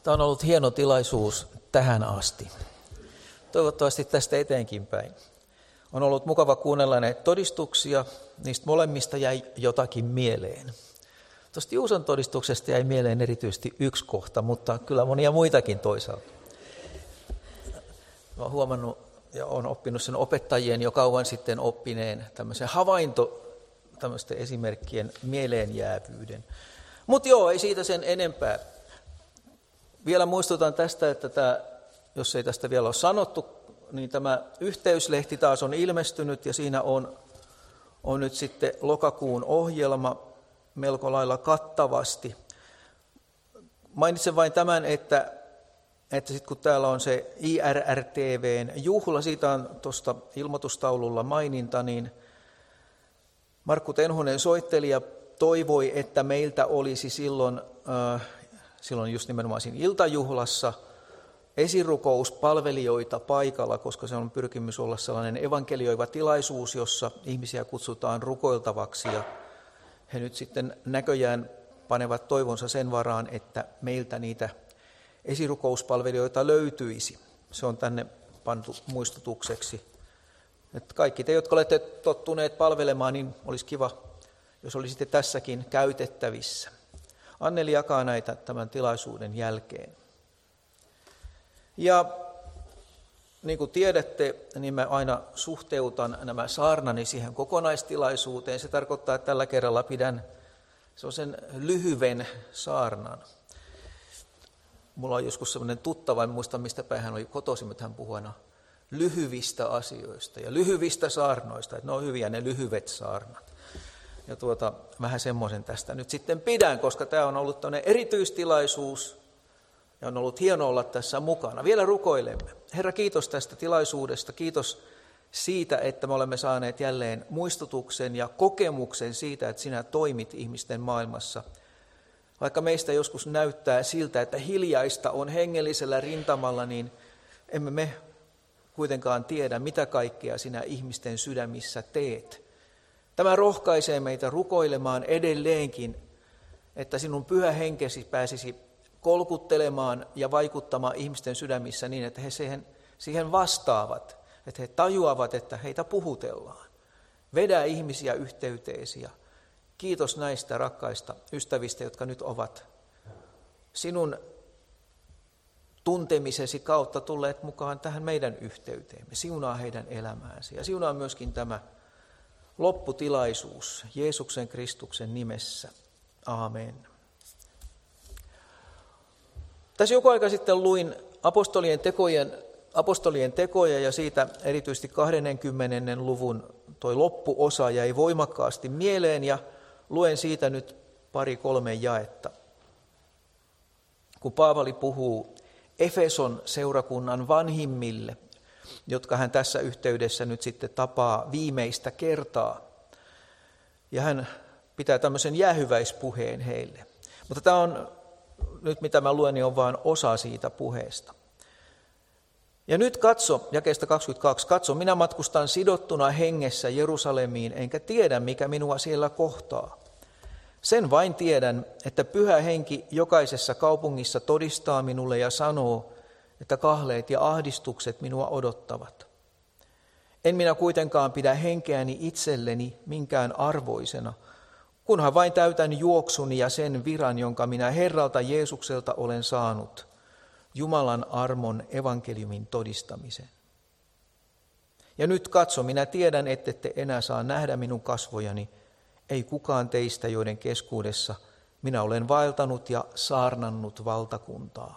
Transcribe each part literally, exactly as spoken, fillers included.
Tämä on ollut hieno tilaisuus tähän asti. Toivottavasti tästä eteenkin päin. On ollut mukava kuunnella näitä todistuksia. Niistä molemmista jäi jotakin mieleen. Tuosta Juuson todistuksesta jäi mieleen erityisesti yksi kohta, mutta kyllä monia muitakin toisaalta. Olen huomannut ja olen oppinut sen opettajien jo kauan sitten oppineen tämmöisen havainto, tämmöisten esimerkkien mieleenjäävyyden. Mutta joo, ei siitä sen enempää. Vielä muistutan tästä, että tämä, jos ei tästä vielä ole sanottu, niin tämä yhteyslehti taas on ilmestynyt ja siinä on, on nyt sitten lokakuun ohjelma melko lailla kattavasti. Mainitsen vain tämän, että, että sitten kun täällä on se I R R T V:n juhla, siitä on tuosta ilmoitustaululla maininta, niin Markku Tenhonen soittelija toivoi, että meiltä olisi silloin, äh, silloin just nimenomaan siinä iltajuhlassa esirukouspalvelijoita paikalla, koska se on pyrkimys olla sellainen evankelioiva tilaisuus, jossa ihmisiä kutsutaan rukoiltavaksi ja he nyt sitten näköjään panevat toivonsa sen varaan, että meiltä niitä esirukouspalvelijoita löytyisi. Se on tänne pantu muistutukseksi. Että kaikki te, jotka olette tottuneet palvelemaan, niin olisi kiva, jos olisitte tässäkin käytettävissä. Anneli jakaa näitä tämän tilaisuuden jälkeen. Ja niin kuin tiedätte, niin mä aina suhteutan nämä saarnani siihen kokonaistilaisuuteen. Se tarkoittaa, että tällä kerralla pidän sellaisen lyhyven saarnan. Mulla on joskus sellainen tuttava, en muista mistä päin hän oli kotoisin, mutta hän puhui aina lyhyvistä asioista ja lyhyvistä saarnoista, että ne on hyviä ne lyhyet saarnat. Ja tuota, vähän semmoisen tästä nyt sitten pidän, koska tämä on ollut tämmöinen erityistilaisuus ja on ollut hieno olla tässä mukana. Vielä rukoilemme. Herra, kiitos tästä tilaisuudesta, kiitos siitä, että me olemme saaneet jälleen muistutuksen ja kokemuksen siitä, että sinä toimit ihmisten maailmassa. Vaikka meistä joskus näyttää siltä, että hiljaista on hengellisellä rintamalla, niin emme me kuitenkaan tiedä, mitä kaikkea sinä ihmisten sydämissä teet. Tämä rohkaisee meitä rukoilemaan edelleenkin, että sinun pyhä henkesi pääsisi kolkuttelemaan ja vaikuttamaan ihmisten sydämissä niin, että he siihen, siihen vastaavat, että he tajuavat, että heitä puhutellaan. Vedä ihmisiä yhteyteesi ja kiitos näistä rakkaista ystävistä, jotka nyt ovat sinun tuntemisesi kautta tulleet mukaan tähän meidän yhteyteemme. Siunaa heidän elämäänsä ja siunaa myöskin tämä lopputilaisuus Jeesuksen Kristuksen nimessä. Aamen. Tässä joku aika sitten luin apostolien, tekojen, apostolien tekoja ja siitä erityisesti kahdenkymmenen luvun toi loppuosa jäi voimakkaasti mieleen ja luen siitä nyt pari kolme jaetta. Kun Paavali puhuu Efeson seurakunnan vanhimmille, jotka hän tässä yhteydessä nyt sitten tapaa viimeistä kertaa. Ja hän pitää tämmöisen jäähyväispuheen heille. Mutta tämä on, nyt mitä mä luen, niin on vain osa siitä puheesta. Ja nyt katso, jakeesta kaksikymmentäkaksi, katso, minä matkustan sidottuna hengessä Jerusalemiin, enkä tiedä, mikä minua siellä kohtaa. Sen vain tiedän, että Pyhä Henki jokaisessa kaupungissa todistaa minulle ja sanoo, että kahleet ja ahdistukset minua odottavat. En minä kuitenkaan pidä henkeäni itselleni minkään arvoisena, kunhan vain täytän juoksuni ja sen viran, jonka minä Herralta Jeesukselta olen saanut, Jumalan armon evankeliumin todistamisen. Ja nyt katso, minä tiedän, ettette enää saa nähdä minun kasvojani, ei kukaan teistä, joiden keskuudessa minä olen vaeltanut ja saarnannut valtakuntaa.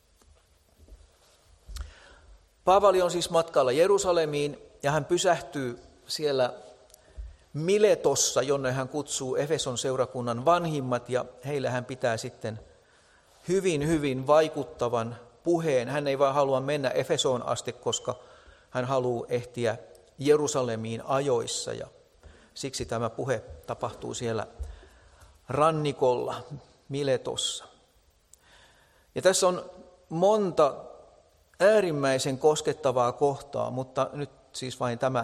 Paavali on siis matkalla Jerusalemiin ja hän pysähtyy siellä Miletossa, jonne hän kutsuu Efeson seurakunnan vanhimmat ja heille hän pitää sitten hyvin, hyvin vaikuttavan puheen. Hän ei vaan halua mennä Efesoon asti, koska hän haluaa ehtiä Jerusalemiin ajoissa ja siksi tämä puhe tapahtuu siellä rannikolla Miletossa. Ja tässä on monta äärimmäisen koskettavaa kohtaa, mutta nyt siis vain tämä,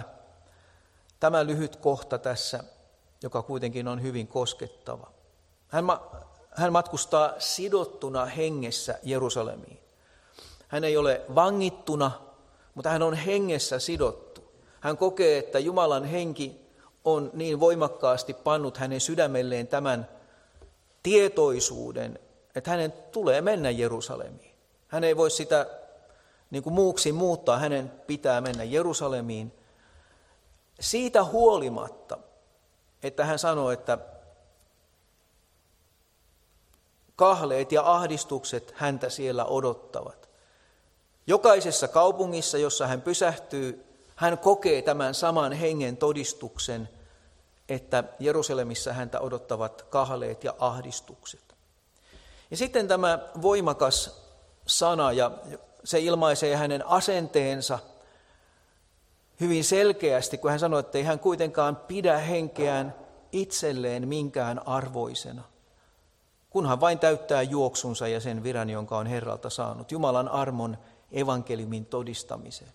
tämä lyhyt kohta tässä, joka kuitenkin on hyvin koskettava. Hän, hän matkustaa sidottuna hengessä Jerusalemiin. Hän ei ole vangittuna, mutta hän on hengessä sidottu. Hän kokee, että Jumalan henki on niin voimakkaasti pannut hänen sydämelleen tämän tietoisuuden, että hänen tulee mennä Jerusalemiin. Hän ei voi sitä niin kuin muuksi muuttaa, hänen pitää mennä Jerusalemiin. Siitä huolimatta, että hän sanoo, että kahleet ja ahdistukset häntä siellä odottavat. Jokaisessa kaupungissa, jossa hän pysähtyy, hän kokee tämän saman hengen todistuksen, että Jerusalemissa häntä odottavat kahleet ja ahdistukset. Ja sitten tämä voimakas sana, ja se ilmaisee hänen asenteensa hyvin selkeästi, kun hän sanoo, että ei hän kuitenkaan pidä henkeään itselleen minkään arvoisena, kunhan vain täyttää juoksunsa ja sen viran, jonka on Herralta saanut, Jumalan armon evankeliumin todistamiseen.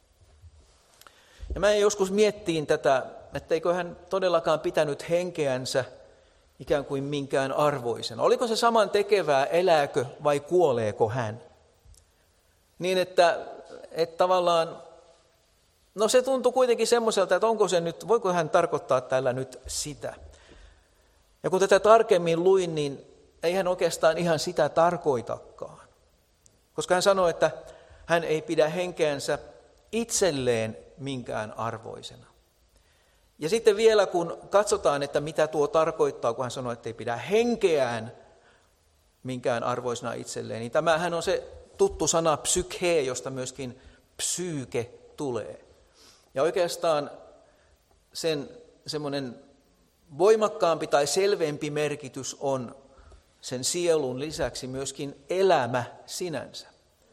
Ja mä joskus miettiin tätä, etteikö hän todellakaan pitänyt henkeänsä ikään kuin minkään arvoisena. Oliko se saman tekevää, elääkö vai kuoleeko hän? Niin, että, että tavallaan, no se tuntui kuitenkin semmoiselta, että onko se nyt, voiko hän tarkoittaa tällä nyt sitä. Ja kun tätä tarkemmin luin, niin ei hän oikeastaan ihan sitä tarkoitakaan. Koska hän sanoi, että hän ei pidä henkeänsä itselleen minkään arvoisena. Ja sitten vielä kun katsotaan, että mitä tuo tarkoittaa, kun hän sanoi, että ei pidä henkeään minkään arvoisena itselleen, niin tämähän on se tuttu sana psyke, josta myöskin psyyke tulee. Ja oikeastaan sen semmoinen voimakkaampi tai selvempi merkitys on sen sielun lisäksi myöskin elämä sinänsä.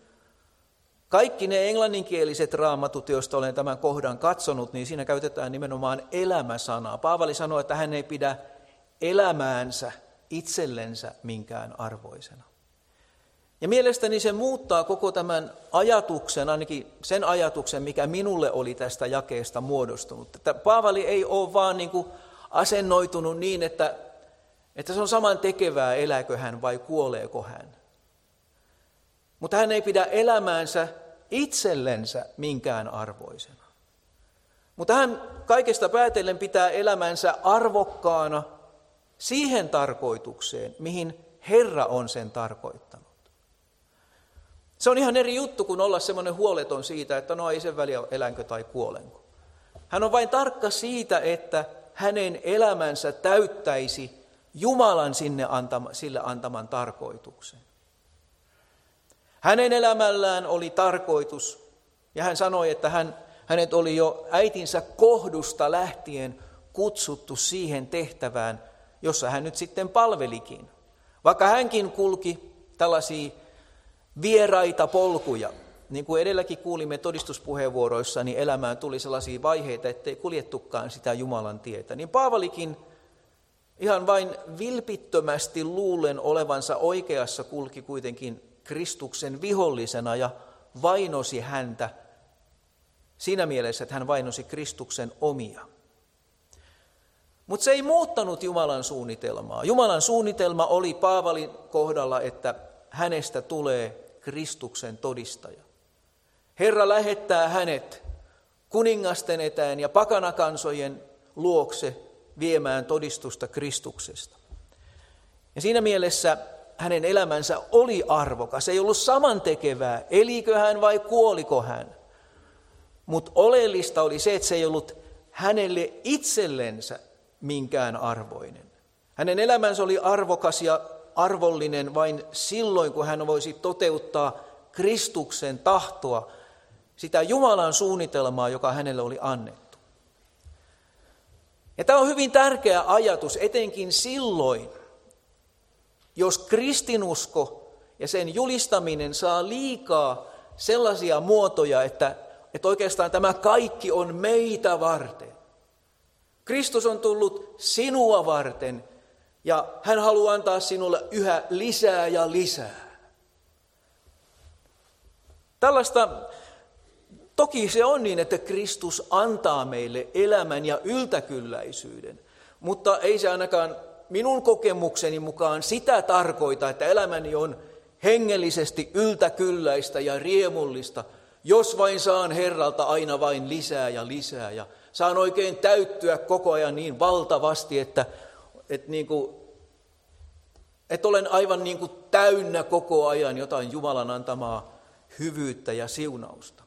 Kaikki ne englanninkieliset raamatut, joista olen tämän kohdan katsonut, niin siinä käytetään nimenomaan elämäsanaa. Paavali sanoi, että hän ei pidä elämäänsä itsellensä minkään arvoisena. Ja mielestäni se muuttaa koko tämän ajatuksen, ainakin sen ajatuksen, mikä minulle oli tästä jakeesta muodostunut. Että Paavali ei ole vaan niin kuin asennoitunut niin, että, että se on saman tekevää, elääkö hän vai kuoleeko hän. Mutta hän ei pidä elämäänsä itsellensä minkään arvoisena. Mutta hän kaikesta päätellen pitää elämänsä arvokkaana siihen tarkoitukseen, mihin Herra on sen tarkoittanut. Se on ihan eri juttu kuin olla semmoinen huoleton siitä, että no ei sen väliä elänkö tai kuolenko. Hän on vain tarkka siitä, että hänen elämänsä täyttäisi Jumalan sinne antama, sille antaman tarkoituksen. Hänen elämällään oli tarkoitus, ja hän sanoi, että hän, hänet oli jo äitinsä kohdusta lähtien kutsuttu siihen tehtävään, jossa hän nyt sitten palvelikin. Vaikka hänkin kulki tällaisia vieraita polkuja, niin kuin edelläkin kuulimme todistuspuheenvuoroissa, niin elämään tuli sellaisia vaiheita, ettei kuljettukaan sitä Jumalan tietä. Niin Paavalikin ihan vain vilpittömästi luulen olevansa oikeassa kulki kuitenkin Kristuksen vihollisena ja vainosi häntä siinä mielessä, että hän vainosi Kristuksen omia. Mutta se ei muuttanut Jumalan suunnitelmaa. Jumalan suunnitelma oli Paavalin kohdalla, että hänestä tulee Kristuksen todistaja. Herra lähettää hänet kuningasten eteen ja pakanakansojen luokse viemään todistusta Kristuksesta. Ja siinä mielessä hänen elämänsä oli arvokas. Ei ollut samantekevää, elikö hän vai kuoliko hän. Mutta oleellista oli se, että se ei ollut hänelle itsellensä minkään arvoinen. Hänen elämänsä oli arvokas ja arvollinen vain silloin, kun hän voisi toteuttaa Kristuksen tahtoa, sitä Jumalan suunnitelmaa, joka hänelle oli annettu. Ja tämä on hyvin tärkeä ajatus, etenkin silloin, jos kristinusko ja sen julistaminen saa liikaa sellaisia muotoja, että, että oikeastaan tämä kaikki on meitä varten. Kristus on tullut sinua varten ja hän haluaa antaa sinulle yhä lisää ja lisää. Tällaista, toki se on niin, että Kristus antaa meille elämän ja yltäkylläisyyden, mutta ei se ainakaan minun kokemukseni mukaan sitä tarkoita, että elämäni on hengellisesti yltäkylläistä ja riemullista, jos vain saan Herralta aina vain lisää ja lisää ja saan oikein täyttyä koko ajan niin valtavasti, että, että, niin kuin, että olen aivan niin kuin täynnä koko ajan jotain Jumalan antamaa hyvyyttä ja siunausta.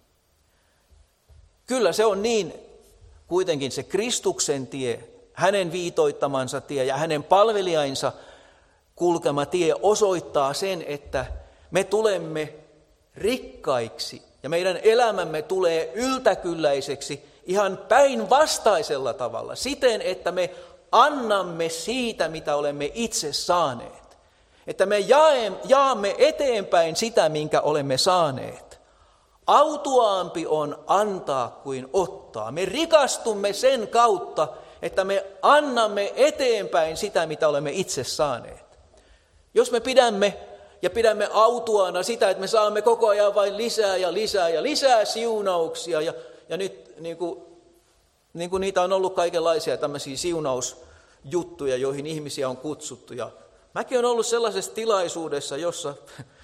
Kyllä se on niin kuitenkin se Kristuksen tie, hänen viitoittamansa tie ja hänen palvelijainsa kulkema tie osoittaa sen, että me tulemme rikkaiksi ja meidän elämämme tulee yltäkylläiseksi ihan päinvastaisella tavalla, siten, että me annamme siitä, mitä olemme itse saaneet. Että me jaamme eteenpäin sitä, minkä olemme saaneet. Autuaampi on antaa kuin ottaa. Me rikastumme sen kautta, että me annamme eteenpäin sitä, mitä olemme itse saaneet. Jos me pidämme ja pidämme autuaana sitä, että me saamme koko ajan vain lisää ja lisää ja lisää siunauksia. Ja, ja nyt niin kuin, niin kuin niitä on ollut kaikenlaisia tämmöisiä siunausjuttuja, joihin ihmisiä on kutsuttu. Ja mäkin olen ollut sellaisessa tilaisuudessa, jossa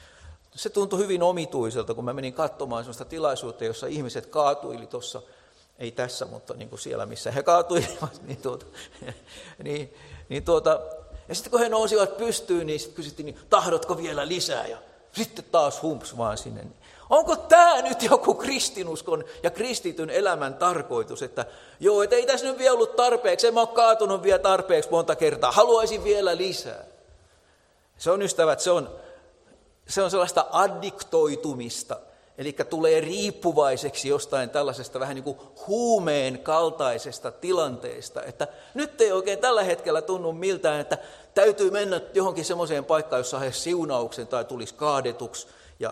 se tuntui hyvin omituiselta, kun mä menin katsomaan sellaista tilaisuutta, jossa ihmiset kaatuili tuossa, ei tässä, mutta niin kuin siellä, missä he kaatuilivat. Niin tuota, niin, niin tuota, ja sitten kun he nousivat pystyyn, niin sitten kysyttiin, niin tahdotko vielä lisää? Ja sitten taas humps vaan sinne. Onko tämä nyt joku kristinuskon ja kristityn elämän tarkoitus, että joo, et ei tässä nyt vielä ollut tarpeeksi, en mä ole kaatunut vielä tarpeeksi monta kertaa, haluaisin vielä lisää. Se on, ystävät, se on, se on sellaista addiktoitumista, eli tulee riippuvaiseksi jostain tällaisesta vähän niin kuin huumeen kaltaisesta tilanteesta, että nyt ei oikein tällä hetkellä tunnu miltään, että täytyy mennä johonkin semmoiseen paikkaan, jossa saisi siunauksen tai tulisi kaadetuksi, ja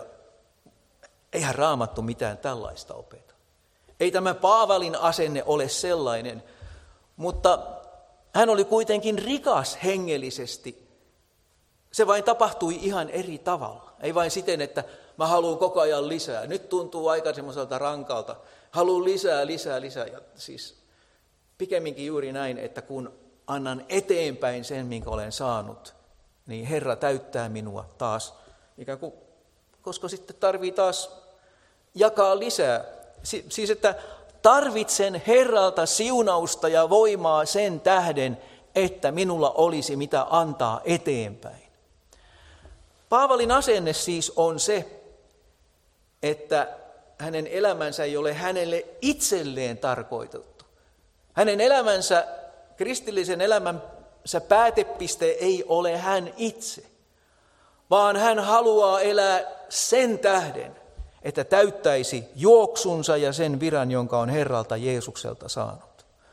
eihän Raamattu mitään tällaista opeta. Ei tämä Paavalin asenne ole sellainen, mutta hän oli kuitenkin rikas hengellisesti. Se vain tapahtui ihan eri tavalla. Ei vain siten, että mä haluan koko ajan lisää. Nyt tuntuu aika semmoiselta rankalta. Haluan lisää, lisää, lisää. Ja siis pikemminkin juuri näin, että kun annan eteenpäin sen, minkä olen saanut, niin Herra täyttää minua taas. Ikään kuin, koska sitten tarvii taas jakaa lisää. Si- siis, että tarvitsen Herralta siunausta ja voimaa sen tähden, että minulla olisi mitä antaa eteenpäin. Paavalin asenne siis on se, että hänen elämänsä ei ole hänelle itselleen tarkoitettu. Hänen elämänsä, kristillisen elämänsä päätepiste ei ole hän itse, vaan hän haluaa elää sen tähden, että täyttäisi juoksunsa ja sen viran, jonka on Herralta Jeesukselta saanut.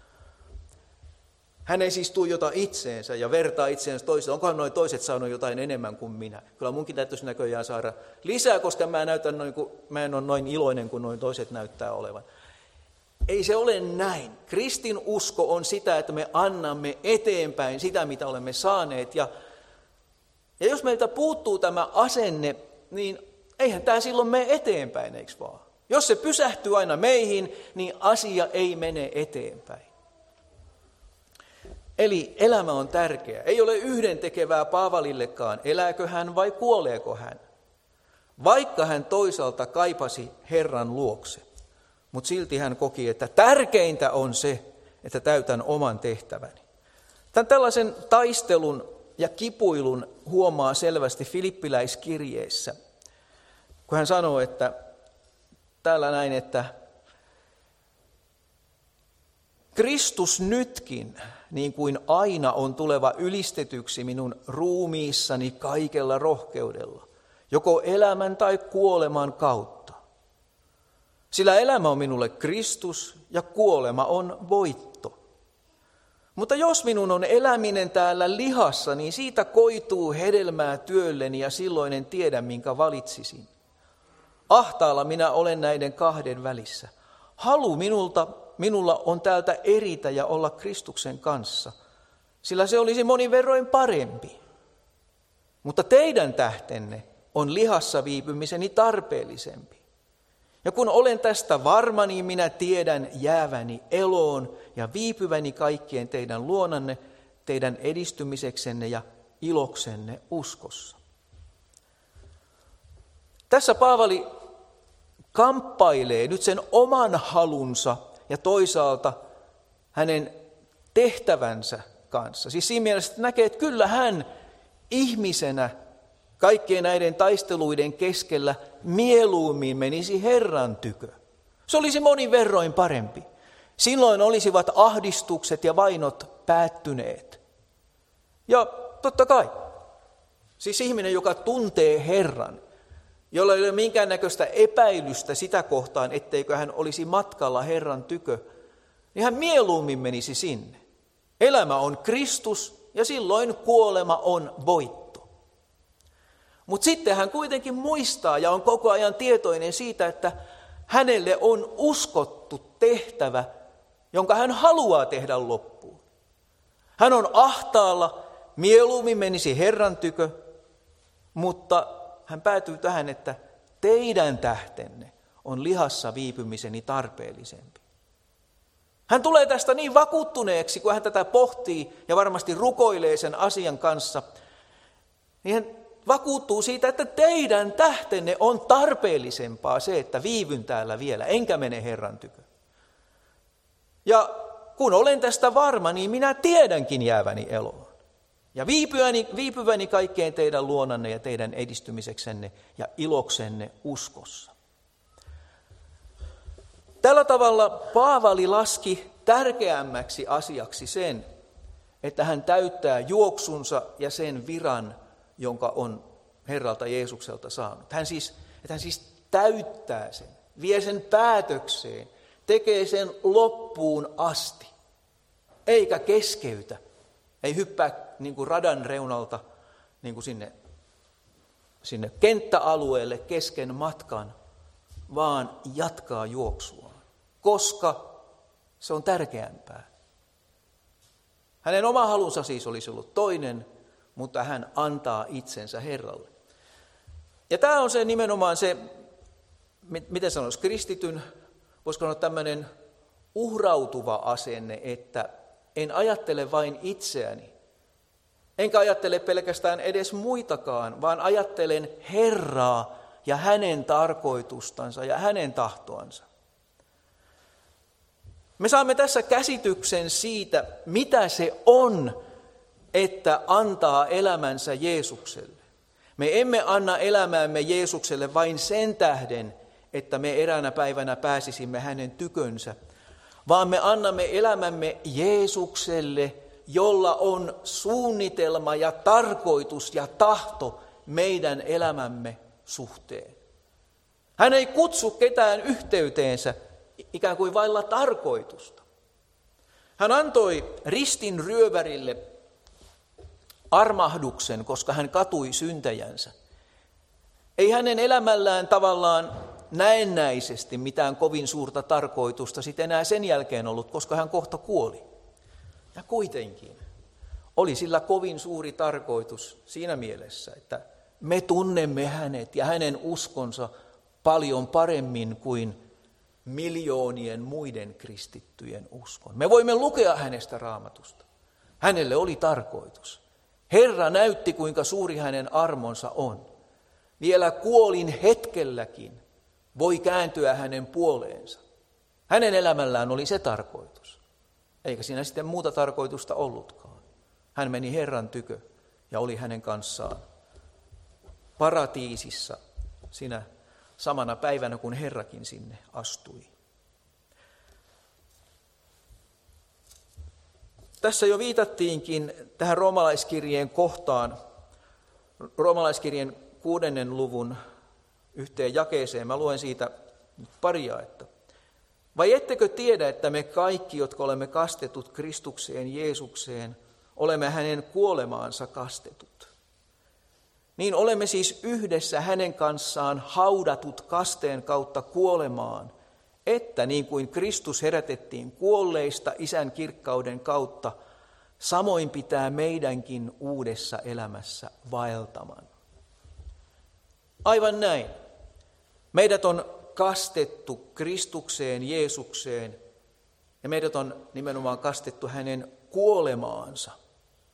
Hän ei siis tuijota itseensä ja vertaa itseensä toiseen. Onkohan noin toiset saanut jotain enemmän kuin minä? Kyllä munkin täytyisi näköjään saada lisää, koska mä, näytän noin, mä en ole noin iloinen kuin noin toiset näyttää olevan. Ei se ole näin. Kristin usko on sitä, että me annamme eteenpäin sitä, mitä olemme saaneet. Ja, ja jos meiltä puuttuu tämä asenne, niin eihän tämä silloin mene eteenpäin, eikö vaan? Jos se pysähtyy aina meihin, niin asia ei mene eteenpäin. Eli elämä on tärkeä. Ei ole yhdentekevää Paavalillekaan, elääkö hän vai kuoleeko hän. Vaikka hän toisaalta kaipasi Herran luokse, mutta silti hän koki, että tärkeintä on se, että täytän oman tehtäväni. Tämän tällaisen taistelun ja kipuilun huomaa selvästi Filippiläiskirjeessä, kun hän sanoo, että täällä näin, että Kristus nytkin, niin kuin aina on tuleva ylistetyksi minun ruumiissani kaikella rohkeudella, joko elämän tai kuoleman kautta. Sillä elämä on minulle Kristus ja kuolema on voitto. Mutta jos minun on eläminen täällä lihassa, niin siitä koituu hedelmää työlleni ja silloin en tiedä, minkä valitsisin. Ahtaalla minä olen näiden kahden välissä. Halu minulta Minulla on täältä eritä ja olla Kristuksen kanssa, sillä se olisi monin verroin parempi. Mutta teidän tähtenne on lihassa viipymiseni tarpeellisempi. Ja kun olen tästä varma, niin minä tiedän jääväni eloon ja viipyväni kaikkien teidän luonanne, teidän edistymiseksenne ja iloksenne uskossa. Tässä Paavali kamppailee nyt sen oman halunsa ja toisaalta hänen tehtävänsä kanssa. Siis siinä mielessä, että näkee, että kyllä hän ihmisenä kaikkien näiden taisteluiden keskellä mieluummin menisi Herran tykö. Se olisi monin verroin parempi. Silloin olisivat ahdistukset ja vainot päättyneet. Ja totta kai, siis ihminen, joka tuntee Herran, jolla ei ole minkäännäköistä epäilystä sitä kohtaan, etteikö hän olisi matkalla Herran tykö, niin hän mieluummin menisi sinne. Elämä on Kristus ja silloin kuolema on voitto. Mutta sitten hän kuitenkin muistaa ja on koko ajan tietoinen siitä, että hänelle on uskottu tehtävä, jonka hän haluaa tehdä loppuun. Hän on ahtaalla, mieluummin menisi Herran tykö, mutta hän päätyy tähän, että teidän tähtenne on lihassa viipymiseni tarpeellisempi. Hän tulee tästä niin vakuuttuneeksi, kun hän tätä pohtii ja varmasti rukoilee sen asian kanssa, niin hän vakuuttuu siitä, että teidän tähtenne on tarpeellisempaa se, että viivyn täällä vielä, enkä mene Herran tykö. Ja kun olen tästä varma, niin minä tiedänkin jääväni eloon. Ja viipyväni, viipyväni kaikkeen teidän luonanne ja teidän edistymiseksenne ja iloksenne uskossa. Tällä tavalla Paavali laski tärkeämmäksi asiaksi sen, että hän täyttää juoksunsa ja sen viran, jonka on Herralta Jeesukselta saanut. Hän siis, että hän siis täyttää sen, vie sen päätökseen, tekee sen loppuun asti, eikä keskeytä, ei hyppää niin kuin radan reunalta niin kuin sinne, sinne kenttäalueelle kesken matkan, vaan jatkaa juoksuaan, koska se on tärkeämpää. Hänen oma halunsa siis olisi ollut toinen, mutta hän antaa itsensä Herralle. Ja tämä on se nimenomaan se, miten sanoisi, kristityn, voisiko sanoa tämmöinen uhrautuva asenne, että en ajattele vain itseäni, enkä ajattele pelkästään edes muitakaan, vaan ajattelen Herraa ja hänen tarkoitustansa ja hänen tahtoansa. Me saamme tässä käsityksen siitä, mitä se on, että antaa elämänsä Jeesukselle. Me emme anna elämäämme Jeesukselle vain sen tähden, että me eräänä päivänä pääsisimme hänen tykönsä, vaan me annamme elämämme Jeesukselle, jolla on suunnitelma ja tarkoitus ja tahto meidän elämämme suhteen. Hän ei kutsu ketään yhteyteensä ikään kuin vailla tarkoitusta. Hän antoi ristin ryövärille armahduksen, koska hän katui syntäjänsä. Ei hänen elämällään tavallaan näennäisesti mitään kovin suurta tarkoitusta sitten enää sen jälkeen ollut, koska hän kohta kuoli. Ja kuitenkin oli sillä kovin suuri tarkoitus siinä mielessä, että me tunnemme hänet ja hänen uskonsa paljon paremmin kuin miljoonien muiden kristittyjen uskon. Me voimme lukea hänestä Raamatusta. Hänelle oli tarkoitus. Herra näytti, kuinka suuri hänen armonsa on. Vielä kuolin hetkelläkin voi kääntyä hänen puoleensa. Hänen elämällään oli se tarkoitus. Eikä siinä sitten muuta tarkoitusta ollutkaan. Hän meni Herran tykö ja oli hänen kanssaan paratiisissa sinä samana päivänä, kun Herrakin sinne astui. Tässä jo viitattiinkin tähän roomalaiskirjeen kohtaan, roomalaiskirjeen kuudennen luvun yhteen jakeeseen. Mä luen siitä pari jaetta. Vai ettekö tiedä, että me kaikki, jotka olemme kastetut Kristukseen Jeesukseen, olemme hänen kuolemaansa kastetut? Niin olemme siis yhdessä hänen kanssaan haudatut kasteen kautta kuolemaan, että niin kuin Kristus herätettiin kuolleista Isän kirkkauden kautta, samoin pitää meidänkin uudessa elämässä vaeltaman. Aivan näin. Meidät on kastettu Kristukseen, Jeesukseen, ja meidät on nimenomaan kastettu hänen kuolemaansa.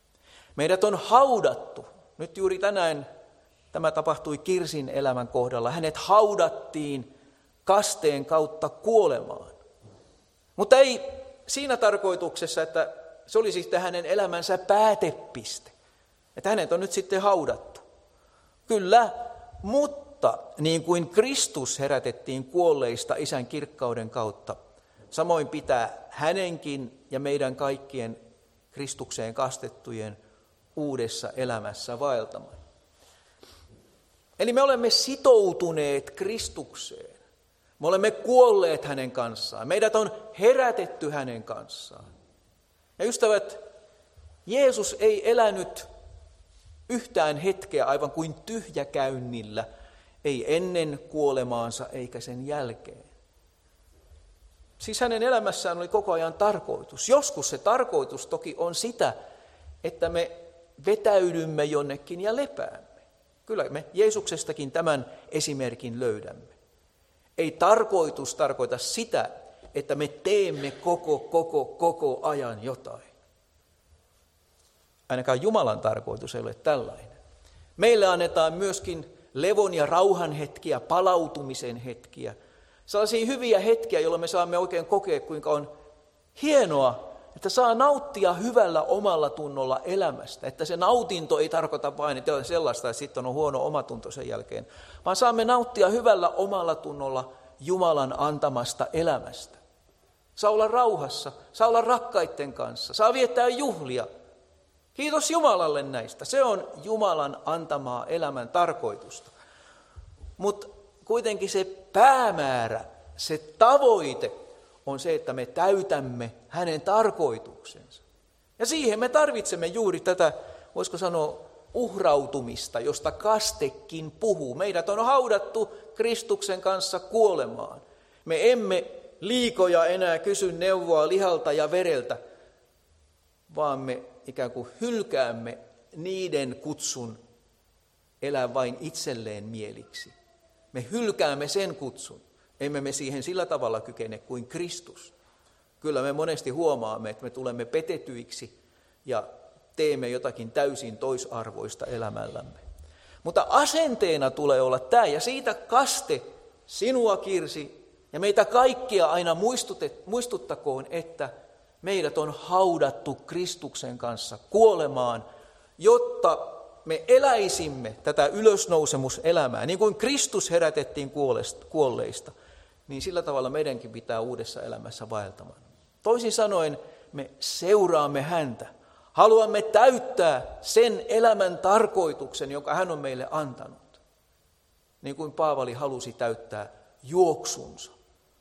Meidät on haudattu. Nyt juuri tänään tämä tapahtui Kirsin elämän kohdalla. Hänet haudattiin kasteen kautta kuolemaan. Mutta ei siinä tarkoituksessa, että se olisi sitten hänen elämänsä päätepiste. Että hänet on nyt sitten haudattu. Kyllä, mutta niin kuin Kristus herätettiin kuolleista Isän kirkkauden kautta, samoin pitää hänenkin ja meidän kaikkien Kristukseen kastettujen uudessa elämässä vaeltamaan. Eli me olemme sitoutuneet Kristukseen. Me olemme kuolleet hänen kanssaan. Meidät on herätetty hänen kanssaan. Ja ystävät, Jeesus ei elänyt yhtään hetkeä aivan kuin tyhjäkäynnillä, ei ennen kuolemaansa eikä sen jälkeen. Siis hänen elämässään oli koko ajan tarkoitus. Joskus se tarkoitus toki on sitä, että me vetäydymme jonnekin ja lepäämme. Kyllä me Jeesuksestakin tämän esimerkin löydämme. Ei tarkoitus tarkoita sitä, että me teemme koko, koko, koko ajan jotain. Ainakaan Jumalan tarkoitus ei ole tällainen. Meille annetaan myöskin levon ja rauhan hetkiä, palautumisen hetkiä. Sellaisia hyviä hetkiä, jolloin me saamme oikein kokea, kuinka on hienoa, että saa nauttia hyvällä omalla tunnolla elämästä. Että se nautinto ei tarkoita vain, että on sellaista, että sitten on huono omatunto sen jälkeen, vaan saamme nauttia hyvällä omalla tunnolla Jumalan antamasta elämästä. Saa olla rauhassa, saa olla rakkaiden kanssa, saa viettää juhlia. Kiitos Jumalalle näistä. Se on Jumalan antamaa elämän tarkoitusta. Mutta kuitenkin se päämäärä, se tavoite on se, että me täytämme hänen tarkoituksensa. Ja siihen me tarvitsemme juuri tätä, voisiko sanoa, uhrautumista, josta kastekin puhuu. Meidät on haudattu Kristuksen kanssa kuolemaan. Me emme liikoja enää kysy neuvoa lihalta ja vereltä, vaan me ikään kuin hylkäämme niiden kutsun elää vain itselleen mieliksi. Me hylkäämme sen kutsun. Emme me siihen sillä tavalla kykene kuin Kristus. Kyllä me monesti huomaamme, että me tulemme petetyiksi ja teemme jotakin täysin toisarvoista elämällämme. Mutta asenteena tulee olla tämä, ja siitä kaste sinua, Kirsi, ja meitä kaikkia aina muistuttakoon, että meidät on haudattu Kristuksen kanssa kuolemaan, jotta me eläisimme tätä ylösnousemuselämää. Niin kuin Kristus herätettiin kuolleista, niin sillä tavalla meidänkin pitää uudessa elämässä vaeltamaan. Toisin sanoen me seuraamme häntä. Haluamme täyttää sen elämän tarkoituksen, jonka hän on meille antanut. Niin kuin Paavali halusi täyttää juoksunsa.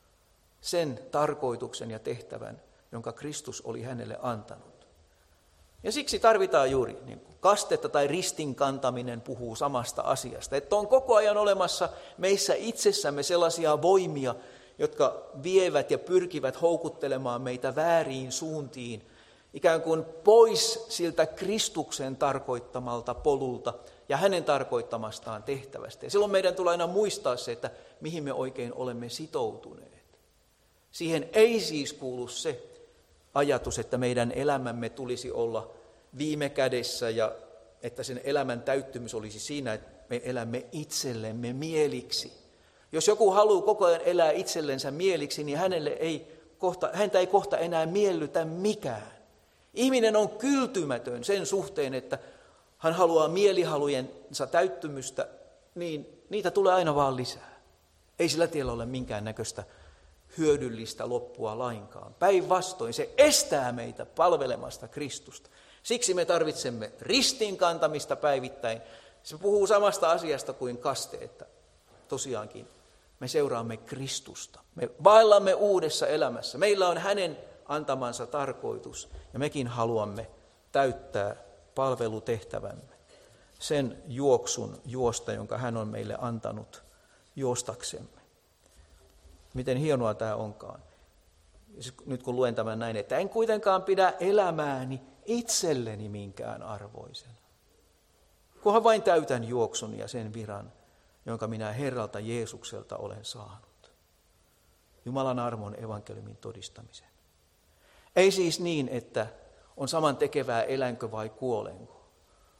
Sen tarkoituksen ja tehtävän, jonka Kristus oli hänelle antanut. Ja siksi tarvitaan juuri, niin kuin kastetta tai ristin kantaminen puhuu samasta asiasta, että on koko ajan olemassa meissä itsessämme sellaisia voimia, jotka vievät ja pyrkivät houkuttelemaan meitä vääriin suuntiin, ikään kuin pois siltä Kristuksen tarkoittamalta polulta ja hänen tarkoittamastaan tehtävästä. Ja silloin meidän tulee aina muistaa se, että mihin me oikein olemme sitoutuneet. Siihen ei siis kuulu se ajatus, että meidän elämämme tulisi olla viime kädessä ja että sen elämän täyttymys olisi siinä, että me elämme itsellemme mieliksi. Jos joku haluaa koko ajan elää itsellensä mieliksi, niin hänelle ei kohta, häntä ei kohta enää miellytä mikään. Ihminen on kyltymätön sen suhteen, että hän haluaa mielihalujensa täyttymystä, niin niitä tulee aina vaan lisää. Ei sillä tiellä ole minkäännäköistä hyödyllistä loppua lainkaan. Päinvastoin se estää meitä palvelemasta Kristusta. Siksi me tarvitsemme ristin kantamista päivittäin. Se puhuu samasta asiasta kuin kaste, että tosiaankin me seuraamme Kristusta. Me vaellamme uudessa elämässä. Meillä on hänen antamansa tarkoitus ja mekin haluamme täyttää palvelutehtävämme. Sen juoksun juosta, jonka hän on meille antanut juostaksemme. Miten hienoa tämä onkaan. Nyt kun luen tämän näin, että en kuitenkaan pidä elämääni itselleni minkään arvoisena. Kunhan vain täytän juoksun ja sen viran, jonka minä Herralta Jeesukselta olen saanut. Jumalan armon evankeliumin todistamisen. Ei siis niin, että on saman tekevää elänkö vai kuolenko.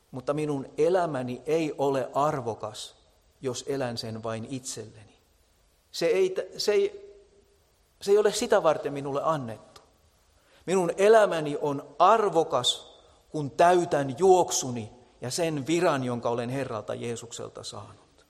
mutta minun elämäni ei ole arvokas, jos elän sen vain itselleni. Se ei, se ei, se ei ole sitä varten minulle annettu. Minun elämäni on arvokas, kun täytän juoksuni ja sen viran, jonka olen Herralta Jeesukselta saanut.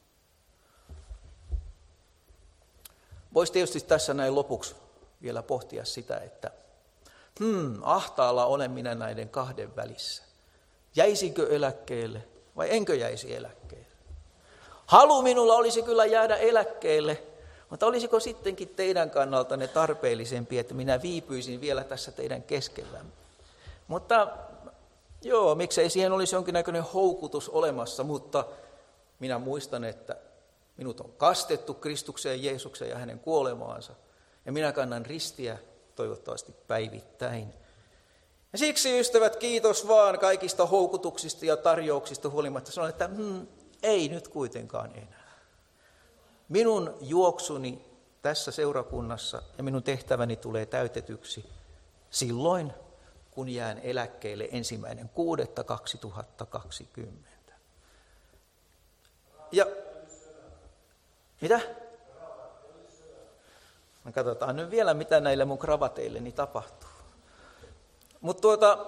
Voisi tietysti tässä näin lopuksi vielä pohtia sitä, että hmm, ahtaalla olen minä näiden kahden välissä. Jäisinkö eläkkeelle vai enkö jäisi eläkkeelle? Halu minulla olisi kyllä jäädä eläkkeelle, mutta olisiko sittenkin teidän kannaltanne tarpeellisempi, että minä viipyisin vielä tässä teidän keskellämme? Mutta joo, miksei siihen olisi jonkinnäköinen houkutus olemassa, mutta minä muistan, että minut on kastettu Kristukseen, Jeesukseen ja hänen kuolemaansa. Ja minä kannan ristiä toivottavasti päivittäin. Ja siksi, ystävät, kiitos vaan kaikista houkutuksista ja tarjouksista huolimatta. Sanon, että hmm, ei nyt kuitenkaan enää. Minun juoksuni tässä seurakunnassa ja minun tehtäväni tulee täytetyksi silloin, kun jään eläkkeelle ensimmäinen kuudetta kaksituhattakaksikymmentä. Ja mitä? Me katsotaan nyt vielä, mitä näille mun kravateilleni tapahtuu. Mutta tuota,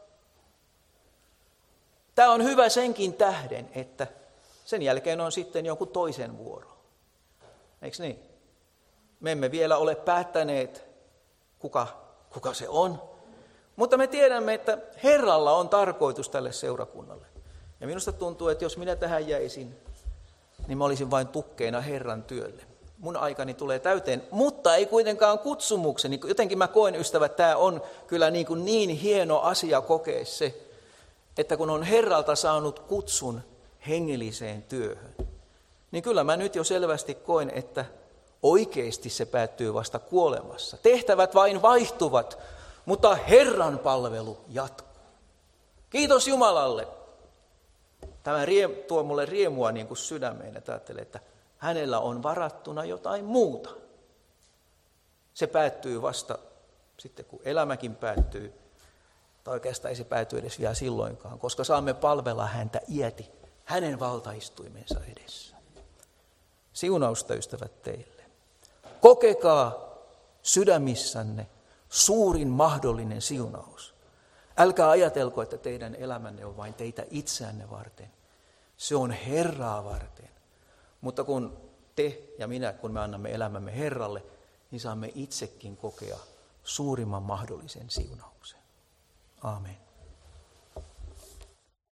tämä on hyvä senkin tähden, että sen jälkeen on sitten jonkun toisen vuoro. Eikö niin? Me emme vielä ole päättäneet, kuka, kuka se on. Mutta me tiedämme, että Herralla on tarkoitus tälle seurakunnalle. Ja minusta tuntuu, että jos minä tähän jäisin, niin mä olisin vain tukkeena Herran työlle. Mun aikani tulee täyteen, mutta ei kuitenkaan kutsumukseni. Jotenkin mä koen, ystävät, tämä on kyllä niin, kuin niin hieno asia kokea se, että kun on Herralta saanut kutsun hengelliseen työhön, niin kyllä mä nyt jo selvästi koen, että oikeasti se päättyy vasta kuolemassa. Tehtävät vain vaihtuvat, mutta Herran palvelu jatkuu. Kiitos Jumalalle. Tämä tuo mulle riemua niin kuin sydämeen, että ajattelen, että hänellä on varattuna jotain muuta. Se päättyy vasta sitten, kun elämäkin päättyy, tai oikeastaan ei se pääty edes vielä silloinkaan, koska saamme palvella häntä iäti hänen valtaistuimensa edessä. Siunausta, ystävät, teille. Kokekaa sydämissänne suurin mahdollinen siunaus. Älkää ajatelko, että teidän elämänne on vain teitä itseänne varten. Se on Herraa varten. Mutta kun te ja minä, kun me annamme elämämme Herralle, niin saamme itsekin kokea suurimman mahdollisen siunauksen. Aamen.